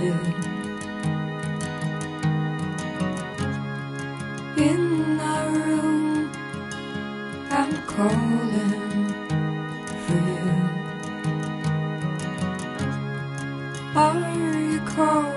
you. In our room, I'm calling for you. Are you calling?